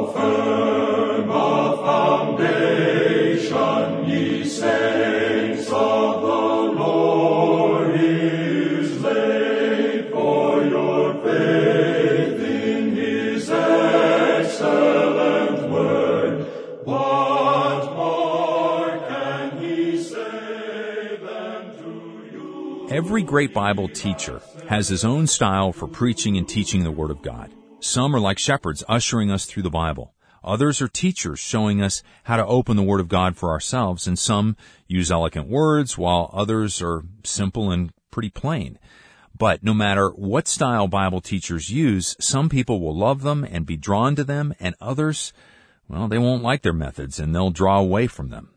firm a foundation, ye saints of the Lord, is laid, for your faith in his excellent word. What more can he say than to you? Every great Bible teacher has his own style for preaching and teaching the Word of God. Some are like shepherds ushering us through the Bible. Others are teachers showing us how to open the Word of God for ourselves, and some use elegant words, while others are simple and pretty plain. But no matter what style Bible teachers use, some people will love them and be drawn to them, and others, well, they won't like their methods and they'll draw away from them.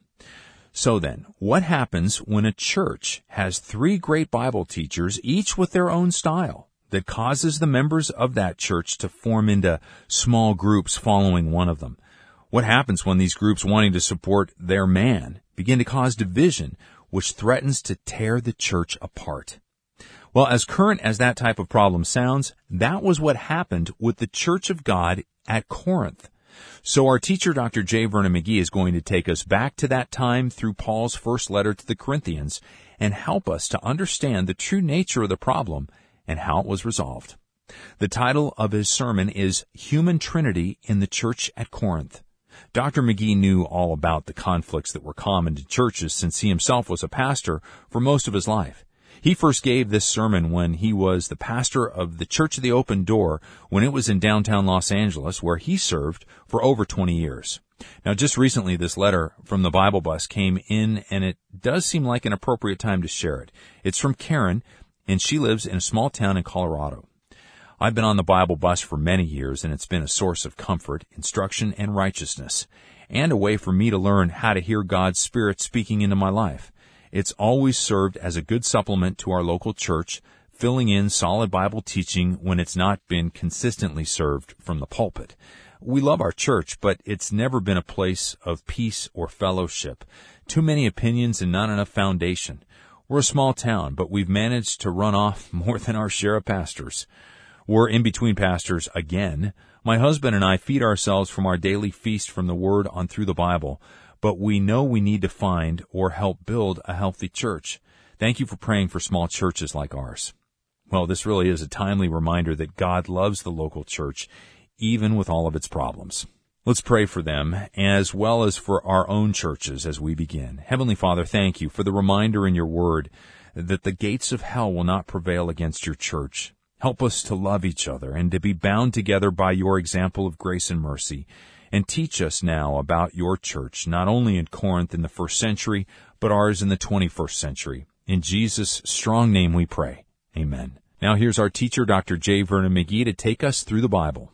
So then, what happens when a church has three great Bible teachers, each with their own style, that causes the members of that church to form into small groups following one of them? What happens when these groups wanting to support their man begin to cause division, which threatens to tear the church apart? Well, as current as that type of problem sounds, that was what happened with the Church of God at Corinth. So our teacher, Dr. J. Vernon McGee, is going to take us back to that time through Paul's first letter to the Corinthians and help us to understand the true nature of the problem and how it was resolved. The title of his sermon is Human Trinity in the Church at Corinth. Dr. McGee knew all about the conflicts that were common to churches since he himself was a pastor for most of his life. He first gave this sermon when he was the pastor of the Church of the Open Door when it was in downtown Los Angeles, where he served for over 20 years. Now, just recently, this letter from the Bible Bus came in, and it does seem like an appropriate time to share it. It's from Karen, and she lives in a small town in Colorado. I've been on the Bible Bus for many years, and it's been a source of comfort, instruction, and righteousness, and a way for me to learn how to hear God's Spirit speaking into my life. It's always served as a good supplement to our local church, filling in solid Bible teaching when it's not been consistently served from the pulpit. We love our church, but it's never been a place of peace or fellowship. Too many opinions and not enough foundation. We're a small town, but we've managed to run off more than our share of pastors. We're in between pastors again. My husband and I feed ourselves from our daily feast from the Word on through the Bible, but we know we need to find or help build a healthy church. Thank you for praying for small churches like ours. Well, this really is a timely reminder that God loves the local church, even with all of its problems. Let's pray for them, as well as for our own churches as we begin. Heavenly Father, thank you for the reminder in your word that the gates of hell will not prevail against your church. Help us to love each other and to be bound together by your example of grace and mercy. And teach us now about your church, not only in Corinth in the first century, but ours in the 21st century. In Jesus' strong name we pray. Amen. Now here's our teacher, Dr. J. Vernon McGee, to take us through the Bible.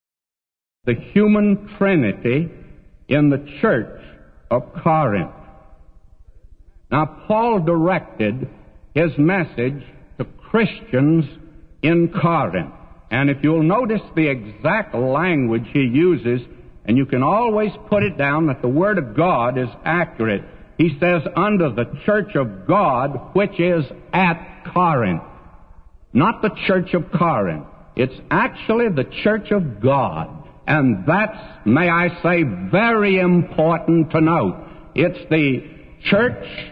The human trinity in the church of Corinth. Now, Paul directed his message to Christians in Corinth. And if you'll notice the exact language he uses, and you can always put it down that the Word of God is accurate. He says, under the church of God, which is at Corinth. Not the church of Corinth. It's actually the church of God. And that's, may I say, very important to note. It's the church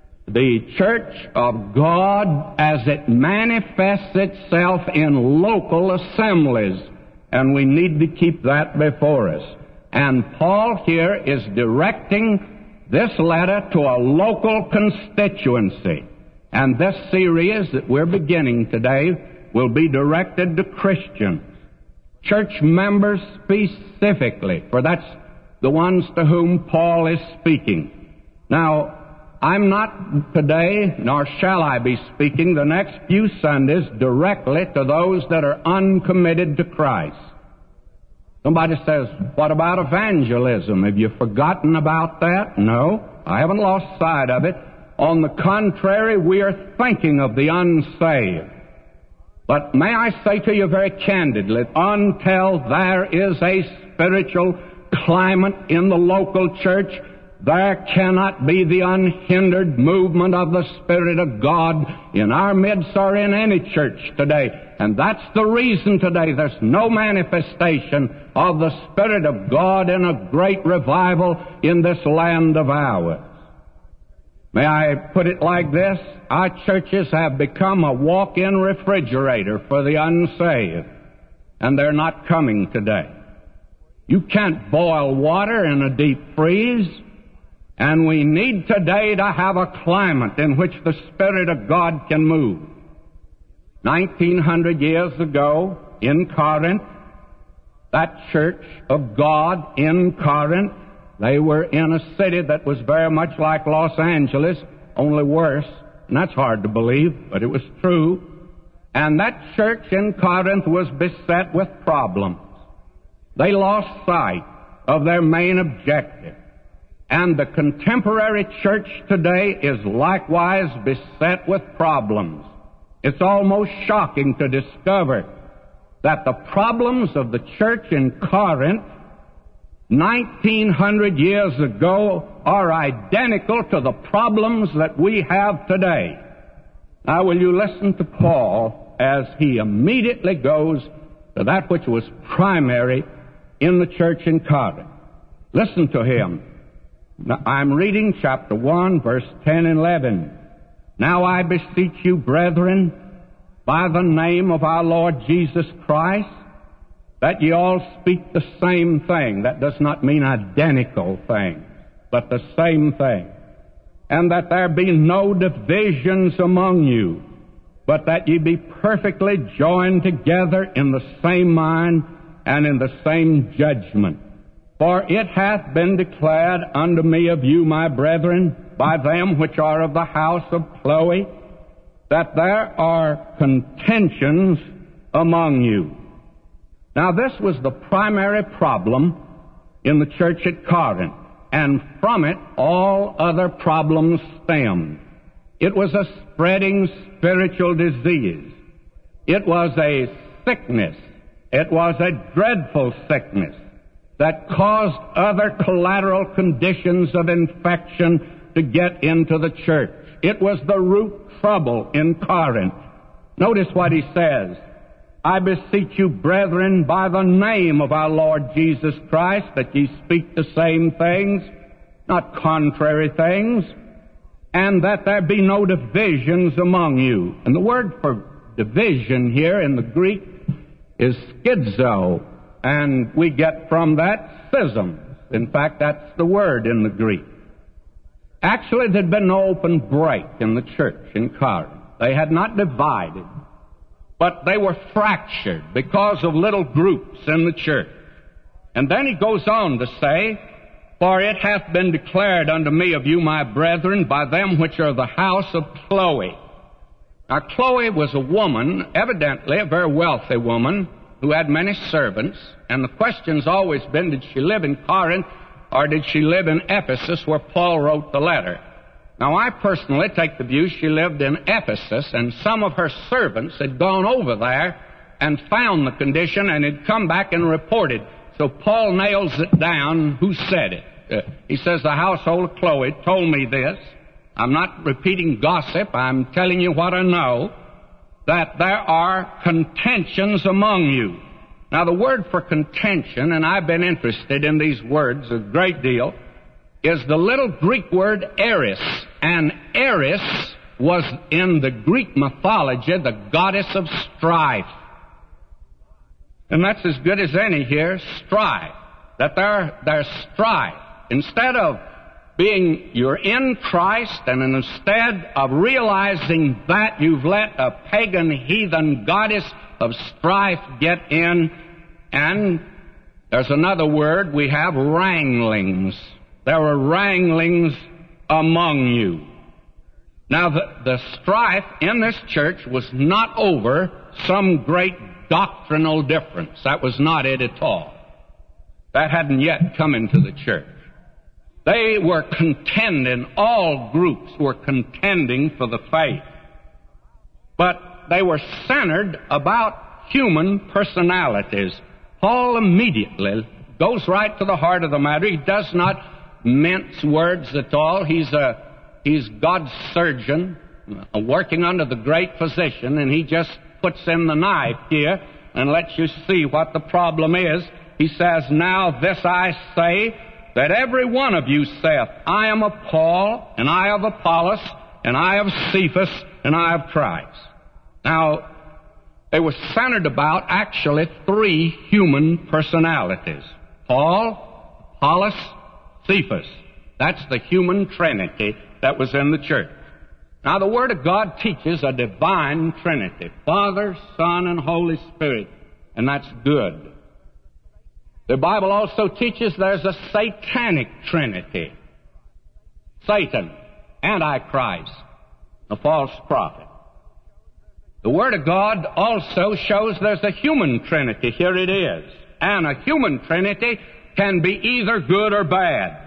of God as it manifests itself in local assemblies. And we need to keep that before us. And Paul here is directing this letter to a local constituency. And this series that we're beginning today will be directed to Christians, church members specifically, for that's the ones to whom Paul is speaking. Now, I'm not today, nor shall I be speaking the next few Sundays directly to those that are uncommitted to Christ. Somebody says, what about evangelism? Have you forgotten about that? No, I haven't lost sight of it. On the contrary, we are thinking of the unsaved. But may I say to you very candidly, until there is a spiritual climate in the local church, there cannot be the unhindered movement of the Spirit of God in our midst or in any church today. And that's the reason today there's no manifestation of the Spirit of God in a great revival in this land of ours. May I put it like this? Our churches have become a walk-in refrigerator for the unsaved, and they're not coming today. You can't boil water in a deep freeze. And we need today to have a climate in which the Spirit of God can move. 1900 years ago, in Corinth, that church of God in Corinth, they were in a city that was very much like Los Angeles, only worse. And that's hard to believe, but it was true. And that church in Corinth was beset with problems. They lost sight of their main objective. And the contemporary church today is likewise beset with problems. It's almost shocking to discover that the problems of the church in Corinth 1900 years ago are identical to the problems that we have today. Now, will you listen to Paul as he immediately goes to that which was primary in the church in Corinth? Listen to him. Now, I'm reading chapter 1, verse 10 and 11. Now I beseech you, brethren, by the name of our Lord Jesus Christ, that ye all speak the same thing. That does not mean identical things, but the same thing. And that there be no divisions among you, but that ye be perfectly joined together in the same mind and in the same judgment. For it hath been declared unto me of you, my brethren, by them which are of the house of Chloe, that there are contentions among you. Now, this was the primary problem in the church at Corinth, and from it all other problems stemmed. It was a spreading spiritual disease. It was a sickness. It was a dreadful sickness that caused other collateral conditions of infection to get into the church. It was the root trouble in Corinth. Notice what he says. I beseech you, brethren, by the name of our Lord Jesus Christ, that ye speak the same things, not contrary things, and that there be no divisions among you. And the word for division here in the Greek is schizo, and we get from that schisms. In fact, that's the word in the Greek. Actually, there'd been no open break in the church in Corinth. They had not divided, but they were fractured because of little groups in the church. And then he goes on to say, for it hath been declared unto me of you, my brethren, by them which are the house of Chloe. Now, Chloe was a woman, evidently a very wealthy woman, who had many servants, and the question's always been, did she live in Corinth or did she live in Ephesus where Paul wrote the letter? Now, I personally take the view she lived in Ephesus, and some of her servants had gone over there and found the condition and had come back and reported. So Paul nails it down who said it. He says, the household of Chloe told me this. I'm not repeating gossip. I'm telling you what I know, that there are contentions among you. Now, the word for contention, and I've been interested in these words a great deal, is the little Greek word eris. And Eris was in the Greek mythology the goddess of strife. And that's as good as any here, strife. That there's strife. Instead of being you're in Christ, and instead of realizing that, you've let a pagan, heathen goddess of strife get in. And there's another word we have, wranglings. There were wranglings among you. Now, the strife in this church was not over some great doctrinal difference. That was not it at all. That hadn't yet come into the church. They were contending, all groups were contending for the faith. But they were centered about human personalities. Paul immediately goes right to the heart of the matter. He does not mince words at all. He's God's surgeon, working under the great physician, and he just puts in the knife here and lets you see what the problem is. He says, "Now this I say, that every one of you saith, I am of Paul, and I of Apollos, and I of Cephas, and I of Christ." Now, they were centered about actually three human personalities: Paul, Apollos, Cephas. That's the human trinity that was in the church. Now, the Word of God teaches a divine trinity: Father, Son, and Holy Spirit. And that's good. The Bible also teaches there's a satanic trinity: Satan, Antichrist, the false prophet. The Word of God also shows there's a human trinity. Here it is. And a human trinity can be either good or bad.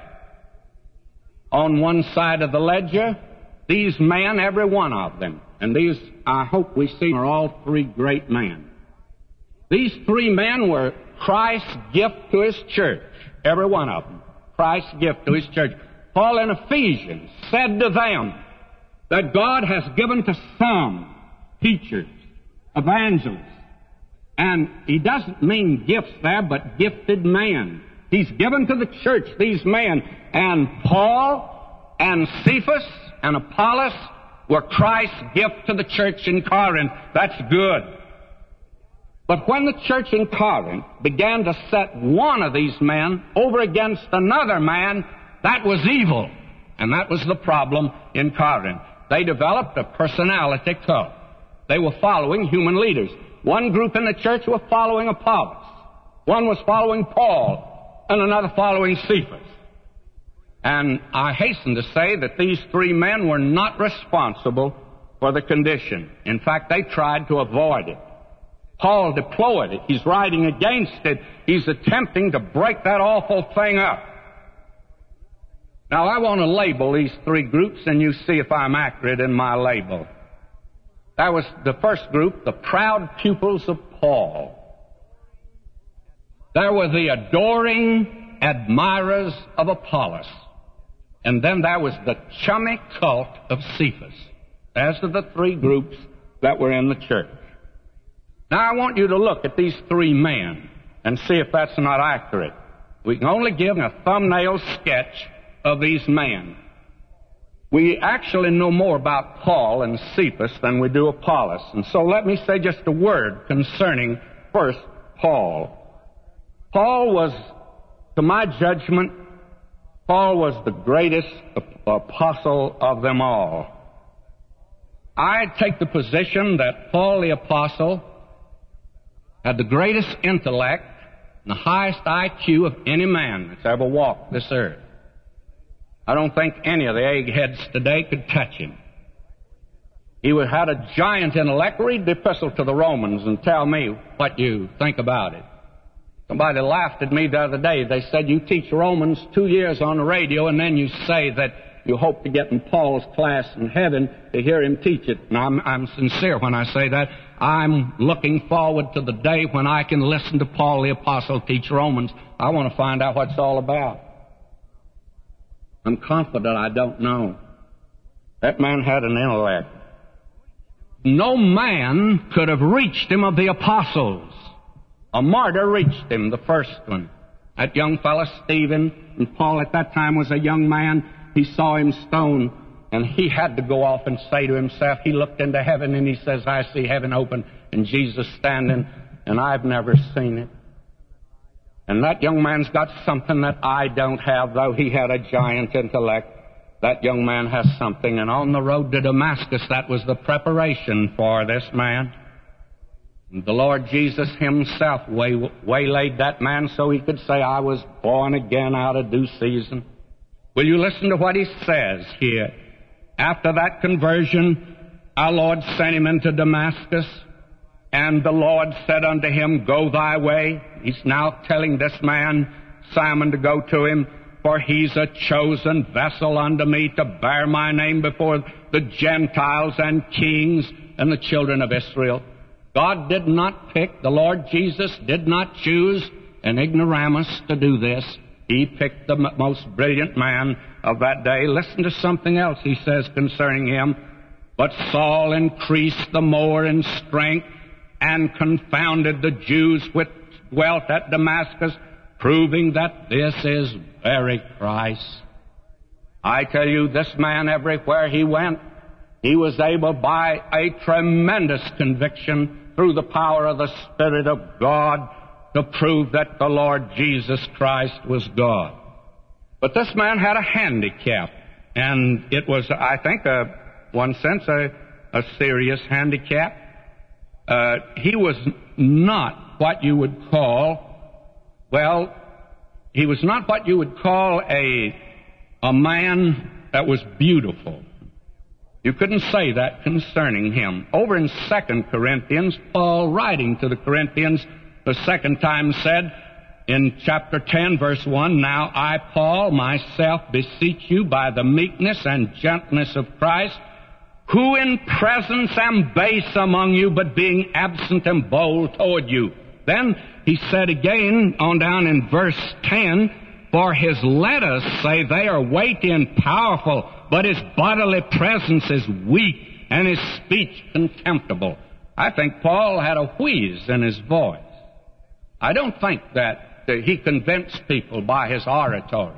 On one side of the ledger, these men, every one of them, and these, I hope we see, are all three great men. These three men were Christ's gift to His church. Every one of them. Christ's gift to His church. Paul in Ephesians said to them that God has given to some teachers, evangelists, and he doesn't mean gifts there, but gifted men. He's given to the church these men. And Paul and Cephas and Apollos were Christ's gift to the church in Corinth. That's good. But when the church in Corinth began to set one of these men over against another man, that was evil. And that was the problem in Corinth. They developed a personality cult. They were following human leaders. One group in the church was following Apollos. One was following Paul, and another following Cephas. And I hasten to say that these three men were not responsible for the condition. In fact, they tried to avoid it. Paul deplored it. He's writing against it. He's attempting to break that awful thing up. Now, I want to label these three groups, and you see if I'm accurate in my label. That was the first group, the proud pupils of Paul. There were the adoring admirers of Apollos. And then there was the chummy cult of Cephas. Those are the three groups that were in the church. Now, I want you to look at these three men and see if that's not accurate. We can only give a thumbnail sketch of these men. We actually know more about Paul and Cephas than we do Apollos. And so let me say just a word concerning, first, Paul. Paul was, to my judgment, Paul was the greatest apostle of them all. I take the position that Paul the apostle had the greatest intellect and the highest IQ of any man that's ever walked this earth. I don't think any of the eggheads today could touch him. He had a giant intellect. Read the epistle to the Romans and tell me what you think about it. Somebody laughed at me the other day. They said, you teach Romans 2 years on the radio, and then you say that you hope to get in Paul's class in heaven to hear him teach it. And I'm sincere when I say that. I'm looking forward to the day when I can listen to Paul the Apostle teach Romans. I want to find out what it's all about. I'm confident I don't know. That man had an intellect. No man could have reached him of the apostles. A martyr reached him, the first one. That young fellow, Stephen, and Paul at that time was a young man. He saw him stoned, and he had to go off and say to himself, he looked into heaven and he says, I see heaven open and Jesus standing, and I've never seen it. And that young man's got something that I don't have, though he had a giant intellect. That young man has something. And on the road to Damascus, that was the preparation for this man. And the Lord Jesus himself waylaid that man so he could say, I was born again out of due season. Will you listen to what he says here? After that conversion, our Lord sent him into Damascus. And the Lord said unto him, Go thy way. He's now telling this man, Simon, to go to him, for he's a chosen vessel unto me to bear my name before the Gentiles and kings and the children of Israel. God did not pick, the Lord Jesus did not choose an ignoramus to do this. He picked the most brilliant man of that day. Listen to something else he says concerning him. But Saul increased the more in strength and confounded the Jews which dwelt at Damascus, proving that this is very Christ. I tell you, this man, everywhere he went, he was able by a tremendous conviction through the power of the Spirit of God to prove that the Lord Jesus Christ was God. But this man had a handicap, and it was, I think, one sense, a serious handicap. He was not what you would call, he was not what you would call a man that was beautiful. You couldn't say that concerning him. Over in 2 Corinthians, Paul, writing to the Corinthians the second time, said in chapter 10, verse 1, Now I, Paul, myself beseech you by the meekness and gentleness of Christ, who in presence am base among you, but being absent am bold toward you. Then he said again, on down in verse 10, For his letters say they are weighty and powerful, but his bodily presence is weak, and his speech contemptible. I think Paul had a wheeze in his voice. I don't think that he convinced people by his oratory,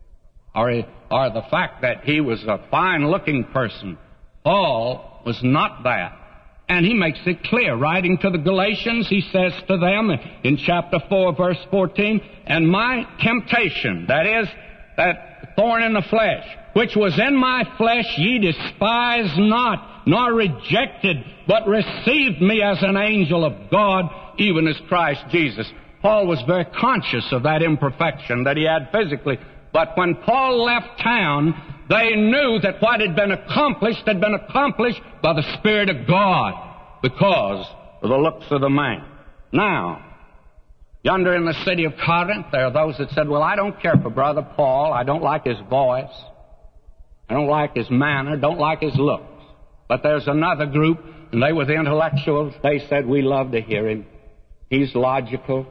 or the fact that he was a fine-looking person. Paul was not that. And he makes it clear. Writing to the Galatians, he says to them in chapter 4, verse 14, And my temptation, that is, that thorn in the flesh, which was in my flesh, ye despised not, nor rejected, but received me as an angel of God, even as Christ Jesus. Paul was very conscious of that imperfection that he had physically. But when Paul left town, they knew that what had been accomplished by the Spirit of God because of the looks of the man. Now, yonder in the city of Corinth, there are those that said, Well, I don't care for Brother Paul. I don't like his voice. I don't like his manner. Don't like his looks. But there's another group, and they were the intellectuals. They said, We love to hear him. He's logical.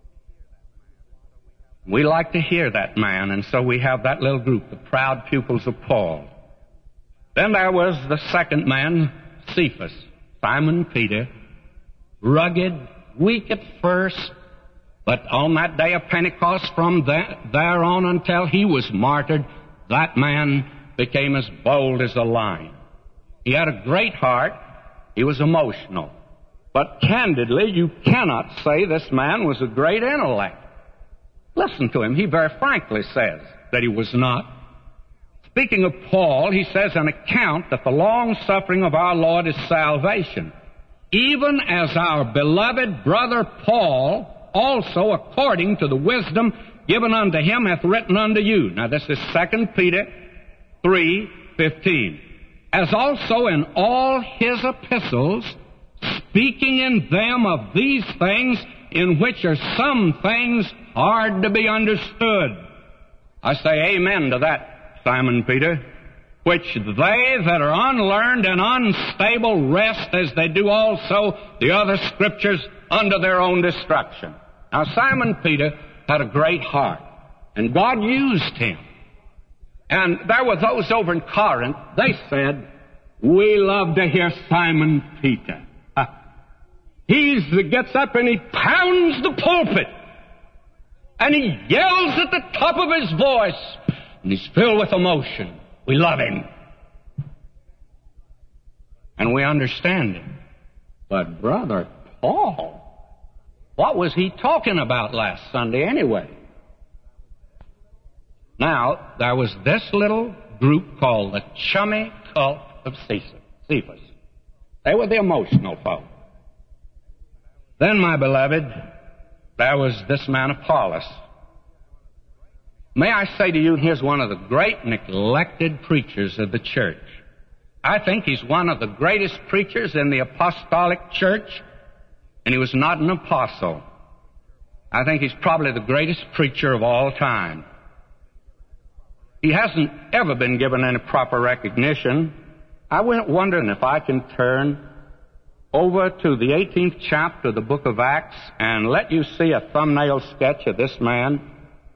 We like to hear that man, and so we have that little group, the proud pupils of Paul. Then there was the second man, Cephas, Simon Peter, rugged, weak at first, but on that day of Pentecost, from there on until he was martyred, that man became as bold as a lion. He had a great heart. He was emotional. But candidly, you cannot say this man was a great intellect. Listen to him. He very frankly says that he was not. Speaking of Paul, he says, An account that the long-suffering of our Lord is salvation, even as our beloved brother Paul also, according to the wisdom given unto him, hath written unto you. Now this is 2 Peter 3:15. As also in all his epistles, speaking in them of these things, in which are some things hard to be understood. I say amen to that, Simon Peter. Which they that are unlearned and unstable wrest, as they do also the other Scriptures, unto their own destruction. Now Simon Peter had a great heart, and God used him. And there were those over in Corinth, they said, We love to hear Simon Peter. He's that gets up and he pounds the pulpit. And he yells at the top of his voice. And he's filled with emotion. We love him. And we understand him. But Brother Paul, what was he talking about last Sunday anyway? Now, there was this little group called the chummy cult of Cephas. They were the emotional folk. Then, my beloved, there was this man Apollos. May I say to you, here's one of the great neglected preachers of the church. I think he's one of the greatest preachers in the apostolic church, and he was not an apostle. I think he's probably the greatest preacher of all time. He hasn't ever been given any proper recognition. I went wondering if I can turn over to the 18th chapter of the book of Acts and let you see a thumbnail sketch of this man.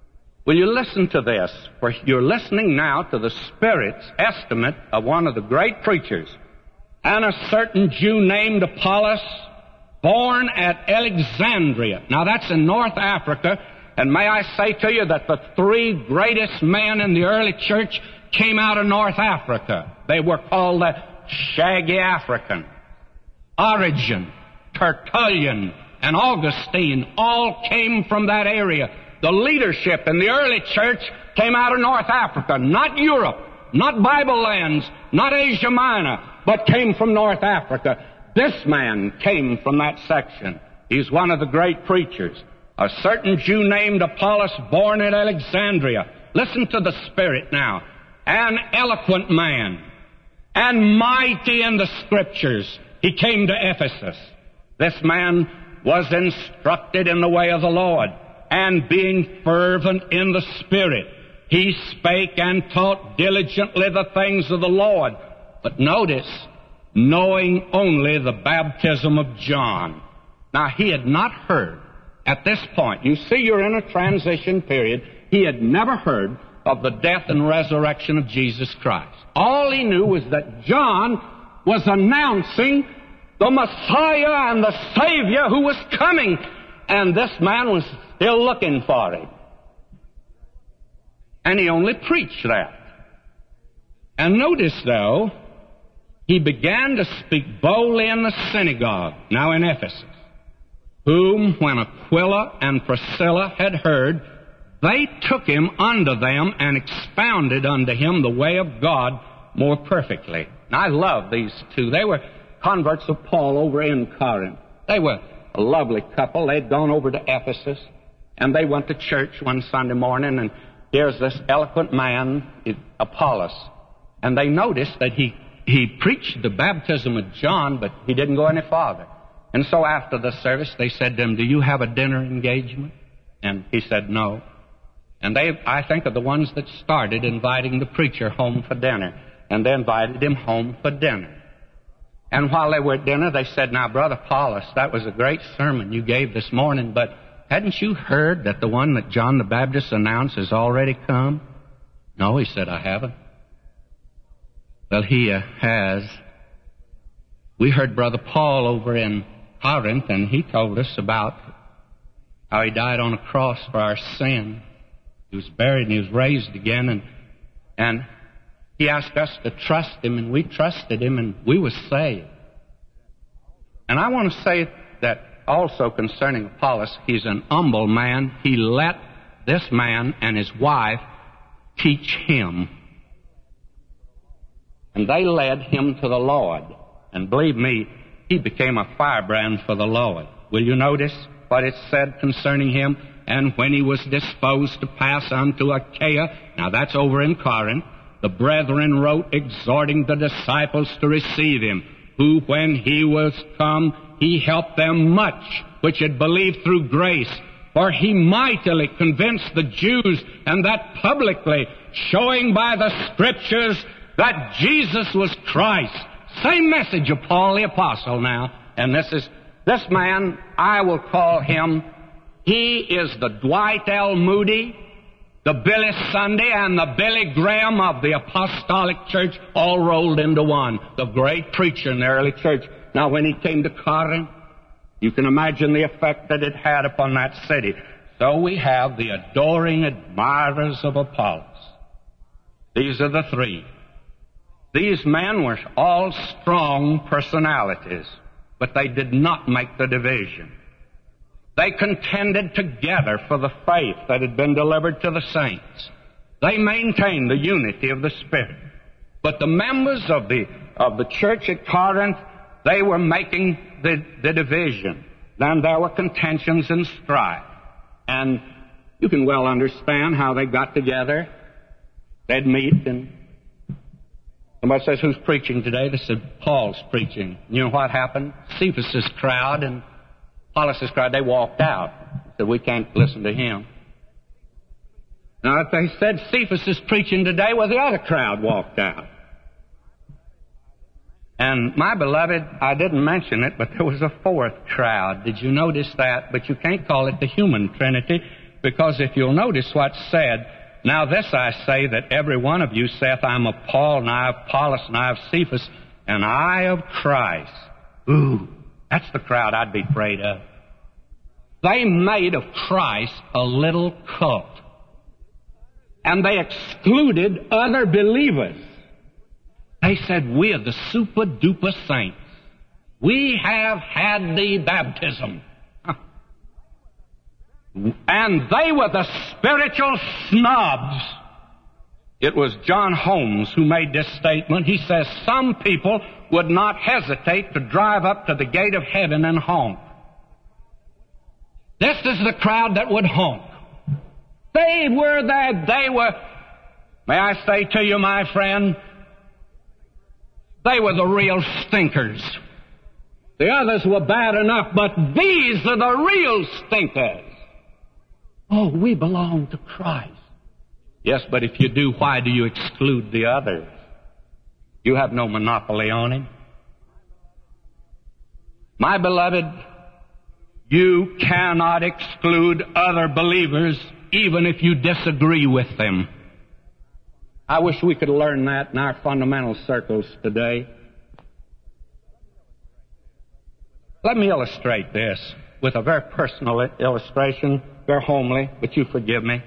Will you listen to this? For you're listening now to the Spirit's estimate of one of the great preachers. And a certain Jew named Apollos, born at Alexandria. Now that's in North Africa. And may I say to you that the three greatest men in the early church came out of North Africa. They were called the Shaggy African. Origen, Tertullian, and Augustine all came from that area. The leadership in the early church came out of North Africa, not Europe, not Bible lands, not Asia Minor, but came from North Africa. This man came from that section. He's one of the great preachers. A certain Jew named Apollos, born at Alexandria. Listen to the Spirit now. An eloquent man, and mighty in the Scriptures. He came to Ephesus. This man was instructed in the way of the Lord, and being fervent in the Spirit, he spake and taught diligently the things of the Lord. But notice, knowing only the baptism of John. Now, he had not heard at this point. You see, you're in a transition period. He had never heard of the death and resurrection of Jesus Christ. All he knew was that John was announcing the Messiah and the Savior who was coming. And this man was still looking for him. And he only preached that. And notice, though, he began to speak boldly in the synagogue, now in Ephesus, whom, when Aquila and Priscilla had heard, they took him unto them and expounded unto him the way of God more perfectly. Now, I love these two. They were converts of Paul over in Corinth. They were a lovely couple. They'd gone over to Ephesus, and they went to church one Sunday morning, and here's this eloquent man, Apollos. And they noticed that he preached the baptism of John, but he didn't go any farther. And so after the service, they said to him, "Do you have a dinner engagement?" And he said, "No." And they, I think, are the ones that started inviting the preacher home for dinner. And they invited him home for dinner. And while they were at dinner, they said, "Now, Brother Apollos, that was a great sermon you gave this morning, but hadn't you heard that the one that John the Baptist announced has already come?" "No," he said, "I haven't." "Well, he has. We heard Brother Paul over in Corinth, and he told us about how he died on a cross for our sin. He was buried and he was raised again, and he asked us to trust him, and we trusted him, and we were saved." And I want to say that also concerning Apollos, he's an humble man. He let this man and his wife teach him. And they led him to the Lord. And believe me, he became a firebrand for the Lord. Will you notice what it said concerning him? "And when he was disposed to pass unto Achaia," now that's over in Corinth, "the brethren wrote, exhorting the disciples to receive him, who when he was come, he helped them much, which had believed through grace. For he mightily convinced the Jews, and that publicly, showing by the Scriptures that Jesus was Christ." Same message of Paul the Apostle now. And this man, I will call him, he is the Dwight L. Moody, the Billy Sunday, and the Billy Graham of the Apostolic Church, all rolled into one. The great preacher in the early church. Now, when he came to Corinth, you can imagine the effect that it had upon that city. So we have the adoring admirers of Apollos. These are the three. These men were all strong personalities, but they did not make the division. They contended together for the faith that had been delivered to the saints. They maintained the unity of the Spirit. But the members of the church at Corinth, they were making the division. Then there were contentions and strife. And you can well understand how they got together. They'd meet, and somebody says, "Who's preaching today?" They said, "Paul's preaching." You know what happened? Cephas's crowd and Apollos' crowd, they walked out. Said, "We can't listen to him." Now, if they said Cephas is preaching today, well, the other crowd walked out. And my beloved, I didn't mention it, but there was a fourth crowd. Did you notice that? But you can't call it the human Trinity, Because if you'll notice what's said, now this I say, that every one of you saith, I'm of Paul, and I of Apollos, and I of Cephas, and I of Christ. Ooh, that's the crowd I'd be afraid of. They made of Christ a little cult. And they excluded other believers. They said, we're the super-duper saints. We have had the baptism. And they were the spiritual snobs. It was John Holmes who made this statement. He says, some people would not hesitate to drive up to the gate of heaven and honk. This is the crowd that would honk. They were there. They were, may I say to you, my friend, they were the real stinkers. The others were bad enough, but these are the real stinkers. Oh, we belong to Christ. Yes, but if you do, why do you exclude the others? You have no monopoly on Him. My beloved, you cannot exclude other believers even if you disagree with them. I wish we could learn that in our fundamental circles today. Let me illustrate this with a very personal illustration, very homely, but you forgive me.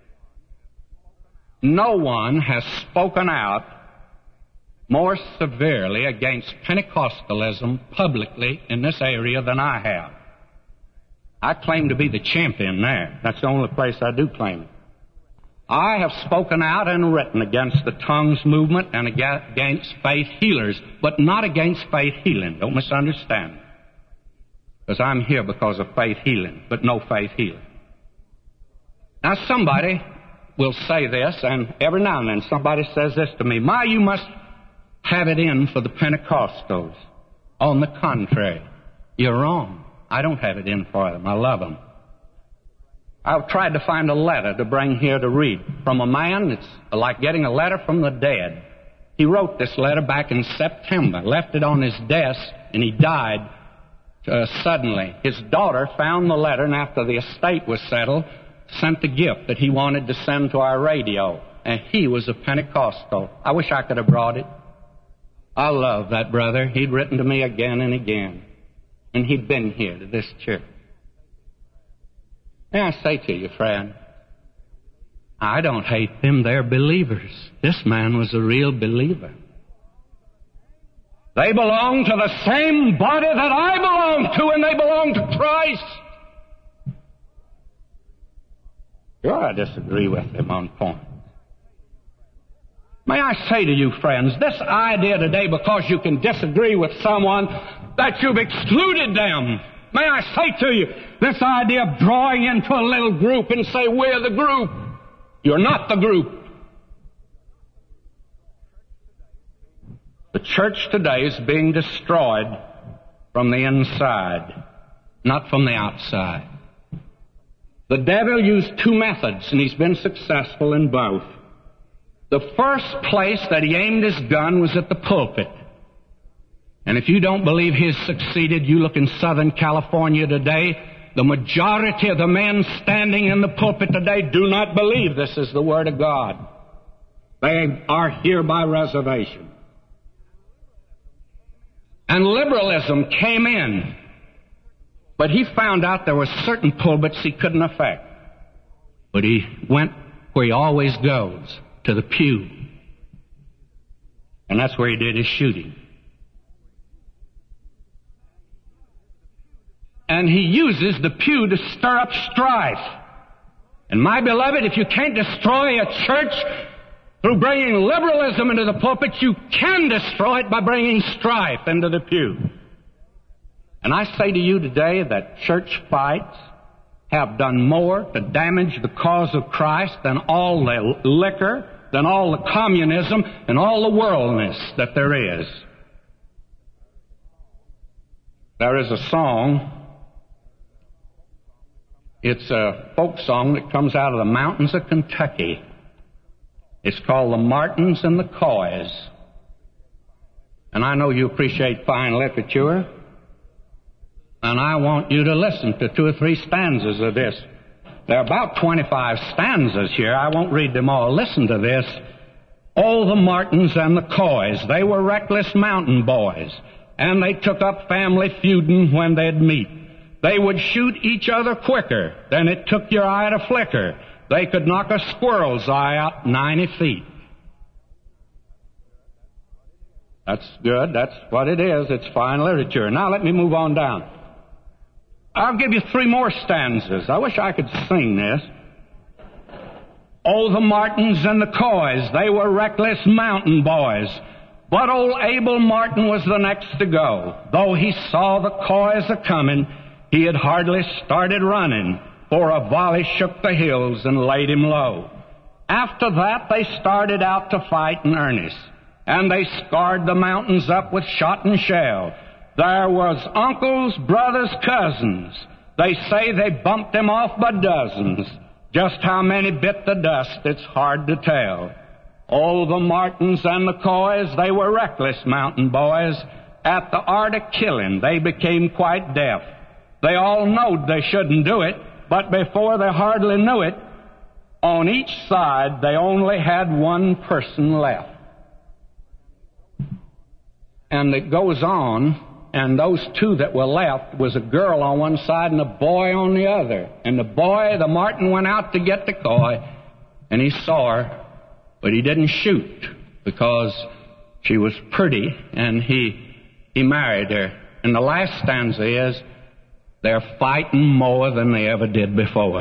No one has spoken out more severely against Pentecostalism publicly in this area than I have. I claim to be the champion there. That's the only place I do claim it. I have spoken out and written against the tongues movement and against faith healers, but not against faith healing. Don't misunderstand me. Because I'm here because of faith healing, but no faith healing. Now somebody will say this, and every now and then somebody says this to me, "My, you must have it in for the Pentecostals." On the contrary, you're wrong. I don't have it in for them. I love them. I've tried to find a letter to bring here to read from a man. It's like getting a letter from the dead. He wrote this letter back in September, left it on his desk, and he died suddenly. His daughter found the letter, and after the estate was settled, sent the gift that he wanted to send to our radio. And he was a Pentecostal. I wish I could have brought it. I love that brother. He'd written to me again and again. And he'd been here to this church. May I say to you, friend, I don't hate them. They're believers. This man was a real believer. They belong to the same body that I belong to, and they belong to Christ. Sure, I disagree with them on points. May I say to you, friends, this idea today, because you can disagree with someone, that you've excluded them. May I say to you, this idea of drawing into a little group and say, we're the group. You're not the group. The church today is being destroyed from the inside, not from the outside. The devil used two methods, and he's been successful in both. The first place that he aimed his gun was at the pulpit. And if you don't believe he's succeeded, you look in Southern California today, the majority of the men standing in the pulpit today do not believe this is the Word of God. They are here by reservation. And liberalism came in. But he found out there were certain pulpits he couldn't affect. But he went where he always goes, to the pew. And that's where he did his shooting. And he uses the pew to stir up strife. And my beloved, if you can't destroy a church through bringing liberalism into the pulpit, you can destroy it by bringing strife into the pew. And I say to you today that church fights have done more to damage the cause of Christ than all the liquor, than all the communism, and all the worldliness that there is. There is a song. It's a folk song that comes out of the mountains of Kentucky. It's called The Martins and the Coys. And I know you appreciate fine literature. And I want you to listen to 2 or 3 stanzas of this. There are about 25 stanzas here. I won't read them all. Listen to this. Oh, the Martins and the Coys, they were reckless mountain boys, and they took up family feuding when they'd meet. They would shoot each other quicker than it took your eye to flicker. They could knock a squirrel's eye out 90 feet. That's good. That's what it is. It's fine literature. Now let me move on down. I'll give you 3 more stanzas. I wish I could sing this. Oh, the Martins and the Coys, they were reckless mountain boys. But old Abel Martin was the next to go. Though he saw the Coys a-comin', he had hardly started running, for a volley shook the hills and laid him low. After that, they started out to fight in earnest, and they scarred the mountains up with shot and shell. There was uncles, brothers, cousins. They say they bumped them off by dozens. Just how many bit the dust, it's hard to tell. Oh, the Martins and the Coys, they were reckless mountain boys. At the art of killing, they became quite deaf. They all knowed they shouldn't do it, but before they hardly knew it, on each side they only had one person left. And it goes on, and those 2 that were left was a girl on one side and a boy on the other. And the boy, the Martin, went out to get the Coy, and he saw her, but he didn't shoot because she was pretty, and he married her. And the last stanza is, they're fighting more than they ever did before.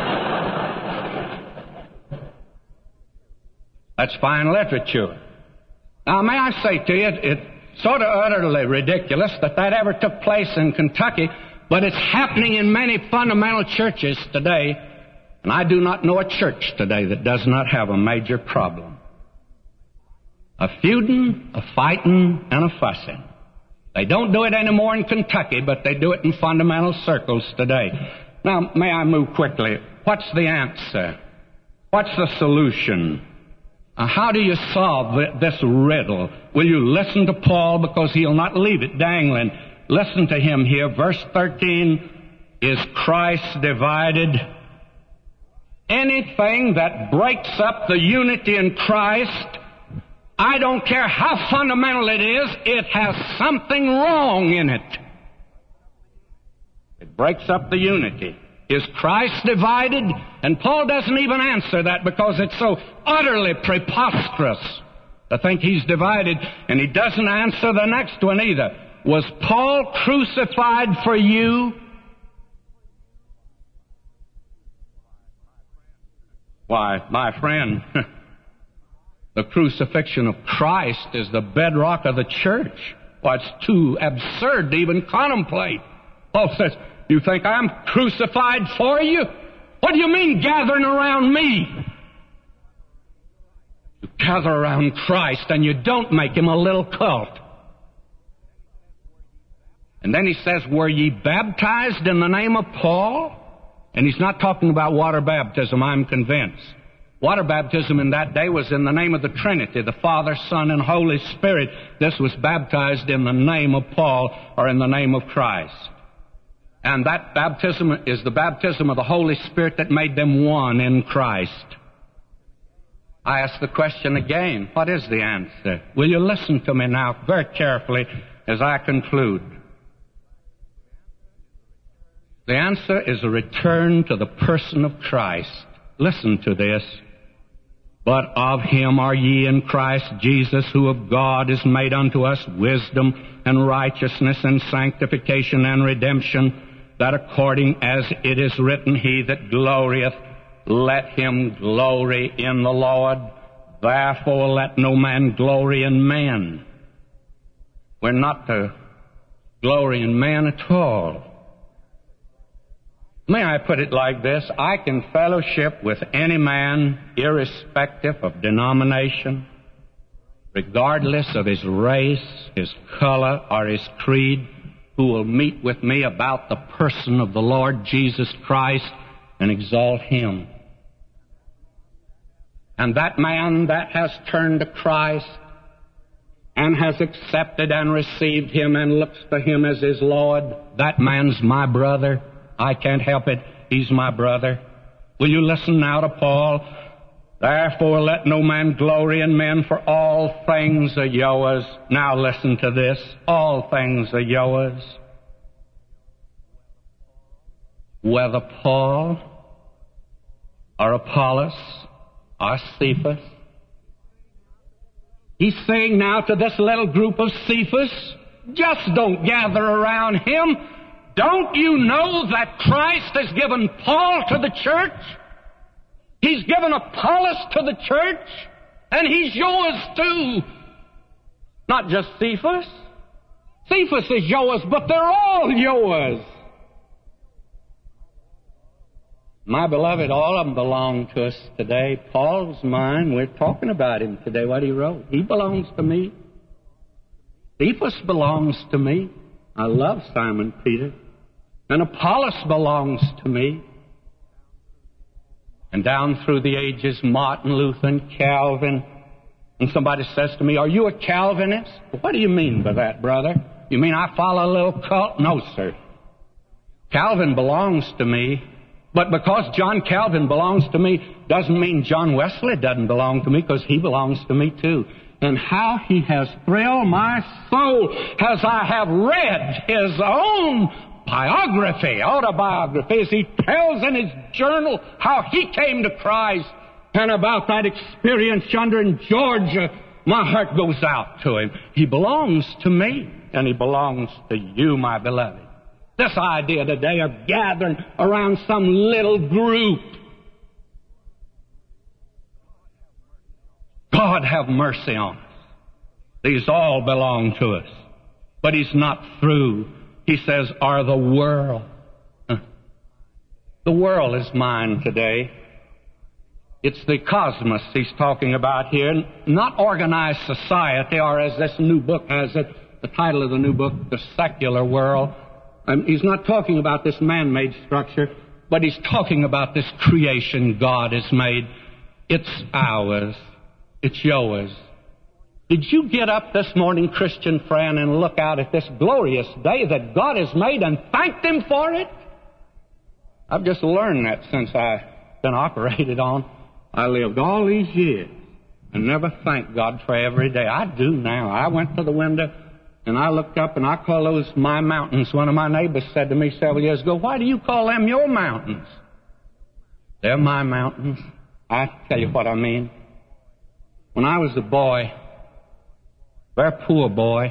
That's fine literature. Now, may I say to you, it's sort of utterly ridiculous that ever took place in Kentucky, but it's happening in many fundamental churches today, and I do not know a church today that does not have a major problem. A feuding, a fighting, and a fussing. They don't do it anymore in Kentucky, but they do it in fundamental circles today. Now, may I move quickly? What's the answer? What's the solution? How do you solve this riddle? Will you listen to Paul, because he'll not leave it dangling? Listen to him here. Verse 13, is Christ divided? Anything that breaks up the unity in Christ, I don't care how fundamental it is, it has something wrong in it. It breaks up the unity. Is Christ divided? And Paul doesn't even answer that because it's so utterly preposterous to think he's divided. And he doesn't answer the next one either. Was Paul crucified for you? Why, my friend, the crucifixion of Christ is the bedrock of the church. Why, it's too absurd to even contemplate. Paul says, you think I'm crucified for you? What do you mean gathering around me? You gather around Christ and you don't make him a little cult. And then he says, were ye baptized in the name of Paul? And he's not talking about water baptism, I'm convinced. Water baptism in that day was in the name of the Trinity, the Father, Son, and Holy Spirit. This was baptized in the name of Paul, or in the name of Christ. And that baptism is the baptism of the Holy Spirit that made them one in Christ. I ask the question again, what is the answer? Will you listen to me now very carefully as I conclude? The answer is a return to the person of Christ. Listen to this. But of him are ye in Christ Jesus, who of God is made unto us wisdom and righteousness and sanctification and redemption, that according as it is written, he that glorieth, let him glory in the Lord. Therefore let no man glory in man. We're not to glory in man at all. May I put it like this? I can fellowship with any man, irrespective of denomination, regardless of his race, his color, or his creed, who will meet with me about the person of the Lord Jesus Christ and exalt him. And that man that has turned to Christ and has accepted and received him and looks to him as his Lord, that man's my brother. I can't help it. He's my brother. Will you listen now to Paul? Therefore let no man glory in men, for all things are yours. Now listen to this. All things are yours. Whether Paul or Apollos or Cephas. He's saying now to this little group of Cephas, just don't gather around him. Don't you know that Christ has given Paul to the church? He's given Apollos to the church, and he's yours too. Not just Cephas. Cephas is yours, but they're all yours. My beloved, all of them belong to us today. Paul's mine. We're talking about him today, what he wrote. He belongs to me. Cephas belongs to me. I love Simon Peter. And Apollos belongs to me. And down through the ages, Martin Luther and Calvin. And somebody says to me, are you a Calvinist? What do you mean by that, brother? You mean I follow a little cult? No, sir. Calvin belongs to me. But because John Calvin belongs to me doesn't mean John Wesley doesn't belong to me, because he belongs to me too. And how he has thrilled my soul as I have read his own biography, autobiography, as he tells in his journal how he came to Christ, and about that experience yonder in Georgia. My heart goes out to him. He belongs to me, and he belongs to you, my beloved. This idea today of gathering around some little group. God have mercy on us. These all belong to us. But he's not through. He says, are the world. The world is mine today. It's the cosmos he's talking about here, not organized society, or as this new book has it, the title of the new book, The Secular World. He's not talking about this man-made structure, but he's talking about this creation God has made. It's ours. It's yours. Did you get up this morning, Christian friend, and look out at this glorious day that God has made and thanked Him for it? I've just learned that since I've been operated on. I lived all these years and never thanked God for every day. I do now. I went to the window and I looked up and I call those my mountains. One of my neighbors said to me several years ago, why do you call them your mountains? They're my mountains. I tell you what I mean. When I was a boy, very poor boy,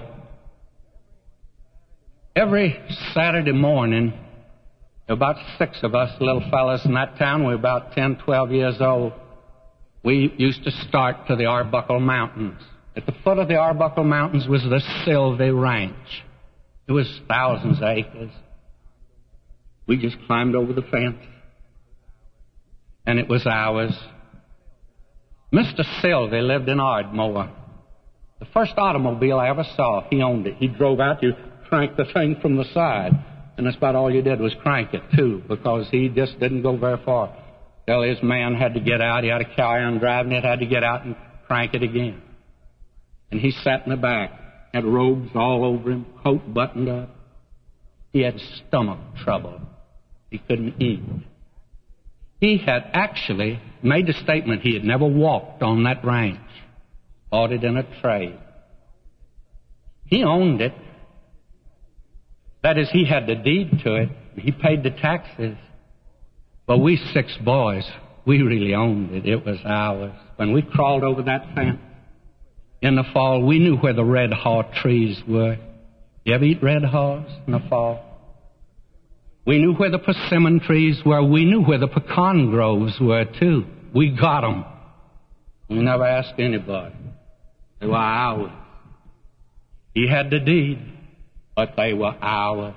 every Saturday morning, about 6 of us little fellas in that town, we were about 10, 12 years old, we used to start to the Arbuckle Mountains. At the foot of the Arbuckle Mountains was the Sylvie Ranch. It was thousands of acres. We just climbed over the fence, and it was ours. Mr. Sylvie lived in Ardmore. The first automobile I ever saw, he owned it. He drove out, you cranked the thing from the side, and that's about all you did was crank it, too, because he just didn't go very far. Till his man had to get out. He had to carry on driving it, had to get out and crank it again. And he sat in the back, had robes all over him, coat buttoned up. He had stomach trouble. He couldn't eat. He had actually made the statement he had never walked on that ranch. Bought it in a trade. He owned it. That is, he had the deed to it. He paid the taxes. But we 6 boys, we really owned it. It was ours. When we crawled over that fence in the fall, we knew where the red haw trees were. You ever eat red haws in the fall? We knew where the persimmon trees were. We knew where the pecan groves were, too. We got them. We never asked anybody. They were ours. He had the deed, but they were ours.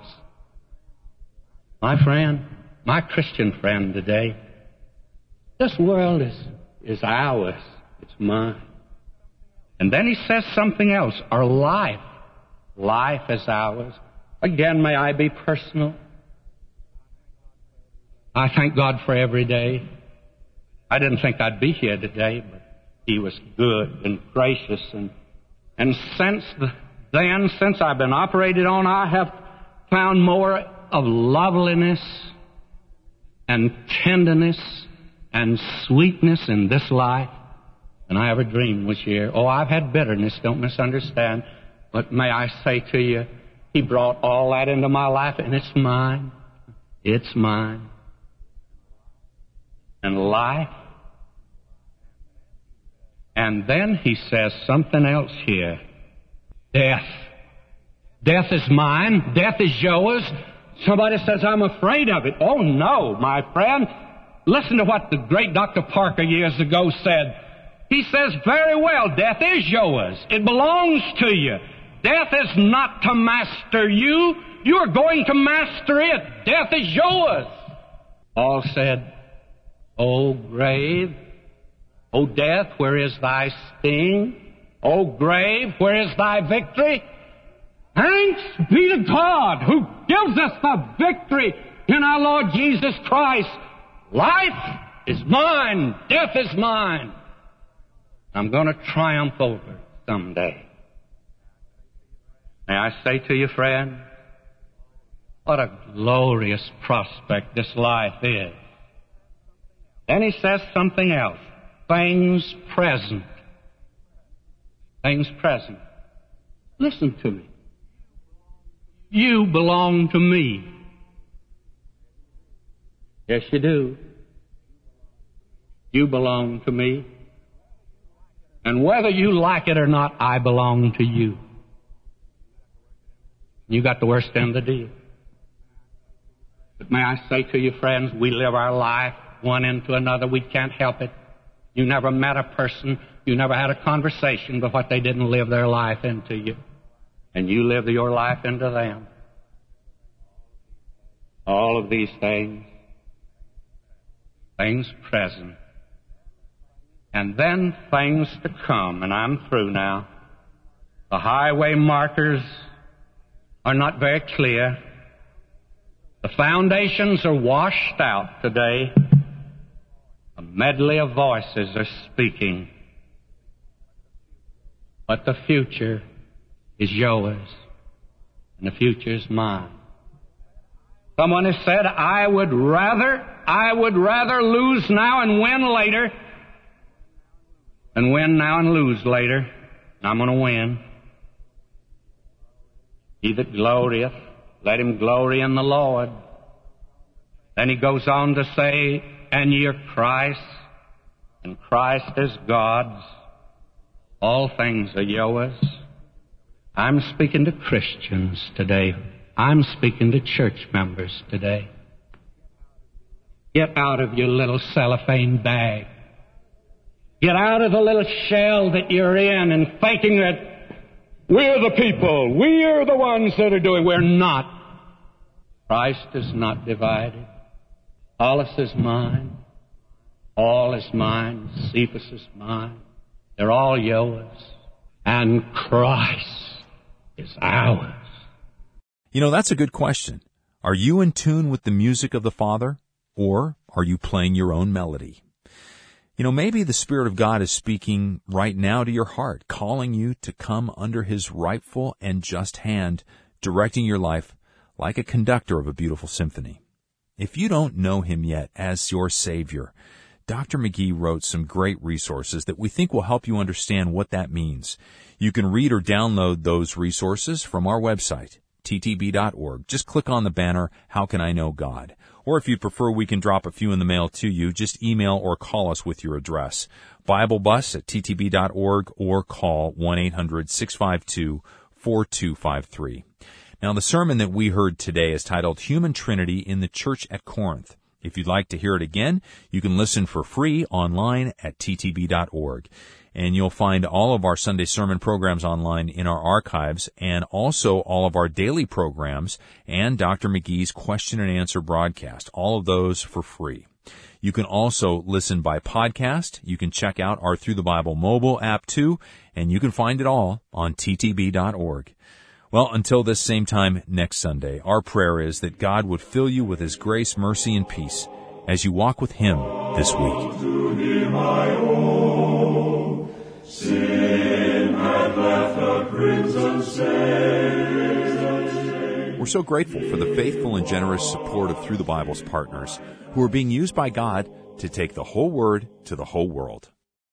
My friend, my Christian friend today, this world is ours. It's mine. And then he says something else. Our life. Life is ours. Again, may I be personal? I thank God for every day. I didn't think I'd be here today, but He was good and gracious. And since then, since I've been operated on, I have found more of loveliness and tenderness and sweetness in this life than I ever dreamed was here. Oh, I've had bitterness, don't misunderstand. But may I say to you, He brought all that into my life, and it's mine. It's mine. And life. And then He says something else here. Death. Death is mine. Death is yours. Somebody says, I'm afraid of it. Oh, no, my friend. Listen to what the great Dr. Parker years ago said. He says, very well, death is yours. It belongs to you. Death is not to master you. You are going to master it. Death is yours. Paul said, O grave, O death, where is thy sting? O grave, where is thy victory? Thanks be to God who gives us the victory in our Lord Jesus Christ. Life is mine. Death is mine. I'm going to triumph over it someday. May I say to you, friend, what a glorious prospect this life is. Then he says something else. Things present. Things present. Listen to me. You belong to me. Yes, you do. You belong to me. And whether you like it or not, I belong to you. You got the worst end of the deal. But may I say to you, friends, we live our life one into another. We can't help it. You never met a person, you never had a conversation, but what they didn't live their life into you. And you live your life into them. All of these things present, and then things to come, and I'm through now. The highway markers are not very clear. The foundations are washed out today. A medley of voices are speaking. But the future is yours, and the future is mine. Someone has said, I would rather lose now and win later than win now and lose later. I'm going to win. He that glorieth, let him glory in the Lord. Then he goes on to say, and ye are Christ, and Christ is God's. All things are yours. I'm speaking to Christians today. I'm speaking to church members today. Get out of your little cellophane bag. Get out of the little shell that you're in and thinking that we're the people, we are the ones that are doing. We're not. Christ is not divided. Apollos is mine. All is mine. Cephas is mine. They're all yours. And Christ is ours. You know, that's a good question. Are you in tune with the music of the Father, or are you playing your own melody? You know, maybe the Spirit of God is speaking right now to your heart, calling you to come under His rightful and just hand, directing your life like a conductor of a beautiful symphony. If you don't know Him yet as your Savior, Dr. McGee wrote some great resources that we think will help you understand what that means. You can read or download those resources from our website, ttb.org. Just click on the banner, How Can I Know God? Or if you prefer, we can drop a few in the mail to you. Just email or call us with your address. BibleBus@ttb.org or call 1-800-652-4253. Now, the sermon that we heard today is titled Human Trinity in the Church at Corinth. If you'd like to hear it again, you can listen for free online at ttb.org. And you'll find all of our Sunday sermon programs online in our archives, and also all of our daily programs and Dr. McGee's question and answer broadcast, all of those for free. You can also listen by podcast. You can check out our Through the Bible mobile app too, and you can find it all on ttb.org. Well, until this same time next Sunday, our prayer is that God would fill you with His grace, mercy, and peace as you walk with Him this week. Sin had left a crimson stain. We're so grateful for the faithful and generous support of Through the Bible's partners, who are being used by God to take the whole Word to the whole world.